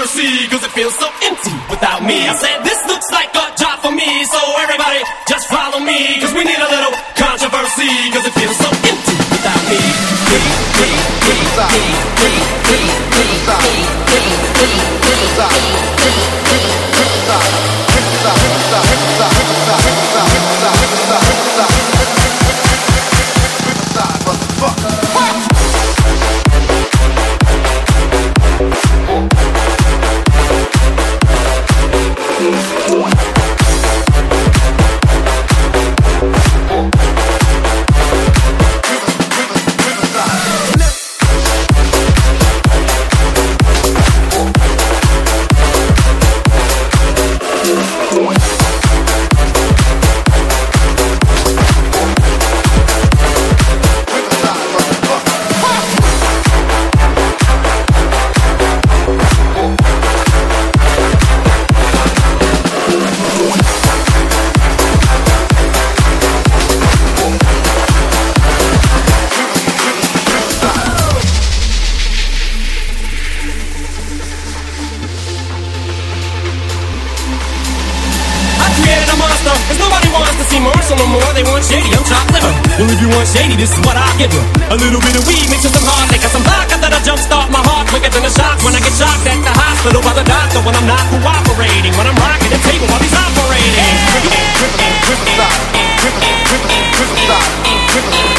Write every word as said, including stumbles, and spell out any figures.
controversy, cause it feels so empty without me. I said this looks like a job for me, so everybody just follow me, cause we need a little controversy, cause it feels so empty without me. Well, if you want shady, this is what I'll give you. A little bit of weed mixed with some hard liquor, some vodka that'll jumpstart my heart quicker than a shock when I get shocked at the hospital by the doctor when I'm not cooperating, when I'm rocking the table while he's operating.